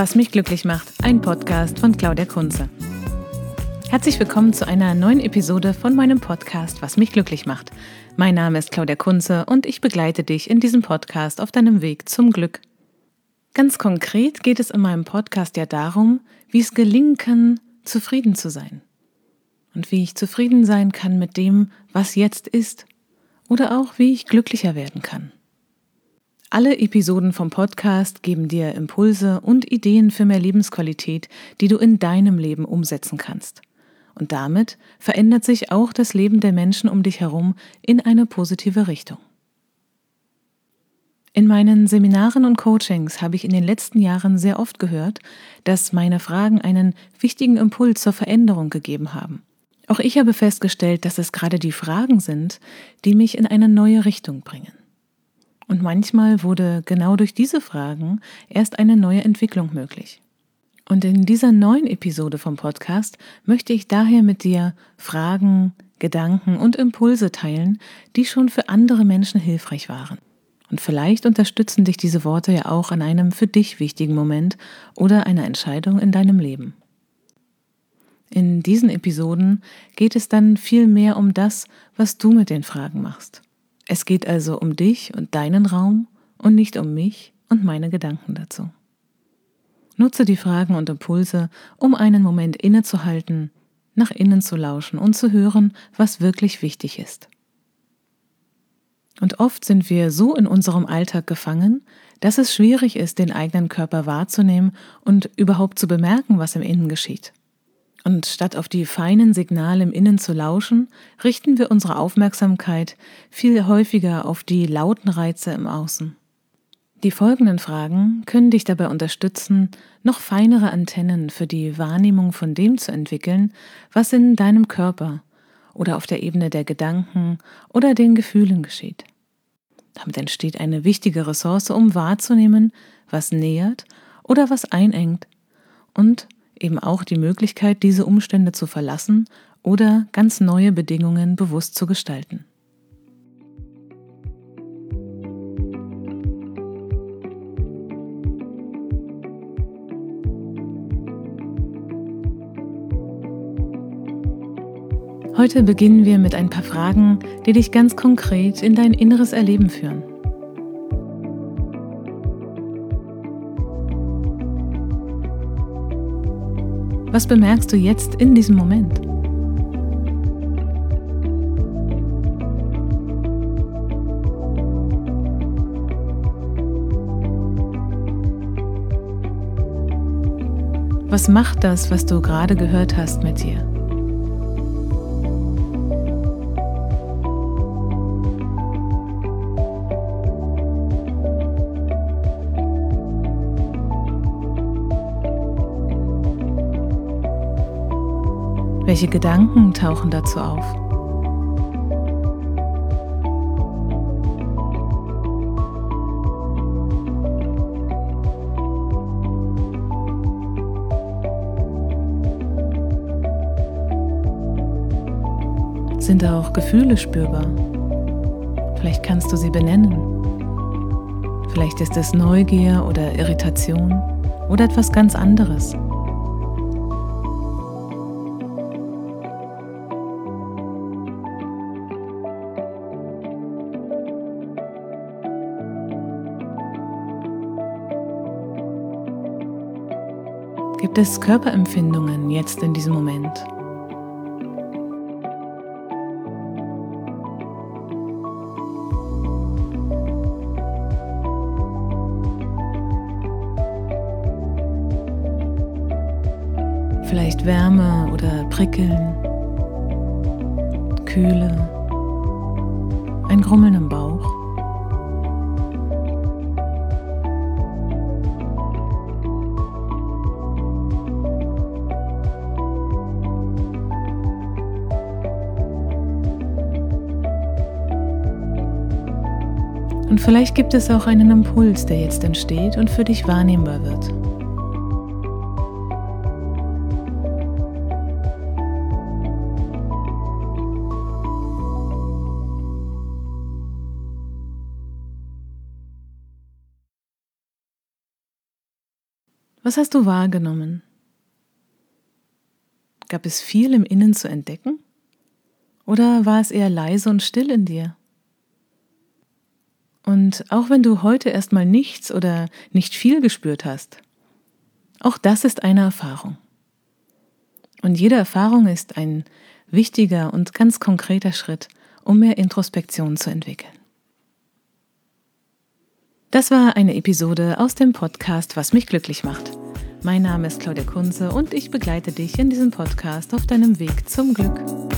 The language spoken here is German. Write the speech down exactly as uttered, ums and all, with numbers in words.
Was mich glücklich macht, ein Podcast von Claudia Kunze. Herzlich willkommen zu einer neuen Episode von meinem Podcast Was mich glücklich macht. Mein Name ist Claudia Kunze und ich begleite dich in diesem Podcast auf deinem Weg zum Glück. Ganz konkret geht es in meinem Podcast ja darum, wie es gelingen kann, zufrieden zu sein. Und wie ich zufrieden sein kann mit dem, was jetzt ist. Oder auch, wie ich glücklicher werden kann. Alle Episoden vom Podcast geben dir Impulse und Ideen für mehr Lebensqualität, die du in deinem Leben umsetzen kannst. Und damit verändert sich auch das Leben der Menschen um dich herum in eine positive Richtung. In meinen Seminaren und Coachings habe ich in den letzten Jahren sehr oft gehört, dass meine Fragen einen wichtigen Impuls zur Veränderung gegeben haben. Auch ich habe festgestellt, dass es gerade die Fragen sind, die mich in eine neue Richtung bringen. Und manchmal wurde genau durch diese Fragen erst eine neue Entwicklung möglich. Und in dieser neuen Episode vom Podcast möchte ich daher mit dir Fragen, Gedanken und Impulse teilen, die schon für andere Menschen hilfreich waren. Und vielleicht unterstützen dich diese Worte ja auch an einem für dich wichtigen Moment oder einer Entscheidung in deinem Leben. In diesen Episoden geht es dann viel mehr um das, was du mit den Fragen machst. Es geht also um dich und deinen Raum und nicht um mich und meine Gedanken dazu. Nutze die Fragen und Impulse, um einen Moment innezuhalten, nach innen zu lauschen und zu hören, was wirklich wichtig ist. Und oft sind wir so in unserem Alltag gefangen, dass es schwierig ist, den eigenen Körper wahrzunehmen und überhaupt zu bemerken, was im Innen geschieht. Und statt auf die feinen Signale im Innen zu lauschen, richten wir unsere Aufmerksamkeit viel häufiger auf die lauten Reize im Außen. Die folgenden Fragen können dich dabei unterstützen, noch feinere Antennen für die Wahrnehmung von dem zu entwickeln, was in deinem Körper oder auf der Ebene der Gedanken oder den Gefühlen geschieht. Damit entsteht eine wichtige Ressource, um wahrzunehmen, was nähert oder was einengt und eben auch die Möglichkeit, diese Umstände zu verlassen oder ganz neue Bedingungen bewusst zu gestalten. Heute beginnen wir mit ein paar Fragen, die dich ganz konkret in dein inneres Erleben führen. Was bemerkst du jetzt in diesem Moment? Was macht das, was du gerade gehört hast, mit dir? Welche Gedanken tauchen dazu auf? Sind auch Gefühle spürbar? Vielleicht kannst du sie benennen. Vielleicht ist es Neugier oder Irritation oder etwas ganz anderes. Gibt es Körperempfindungen jetzt in diesem Moment? Vielleicht Wärme oder Prickeln, Kühle, ein Grummeln im Bauch. Und vielleicht gibt es auch einen Impuls, der jetzt entsteht und für dich wahrnehmbar wird. Was hast du wahrgenommen? Gab es viel im Innen zu entdecken? Oder war es eher leise und still in dir? Und auch wenn du heute erstmal nichts oder nicht viel gespürt hast, auch das ist eine Erfahrung. Und jede Erfahrung ist ein wichtiger und ganz konkreter Schritt, um mehr Introspektion zu entwickeln. Das war eine Episode aus dem Podcast Was mich glücklich macht. Mein Name ist Claudia Kunze und ich begleite dich in diesem Podcast auf deinem Weg zum Glück.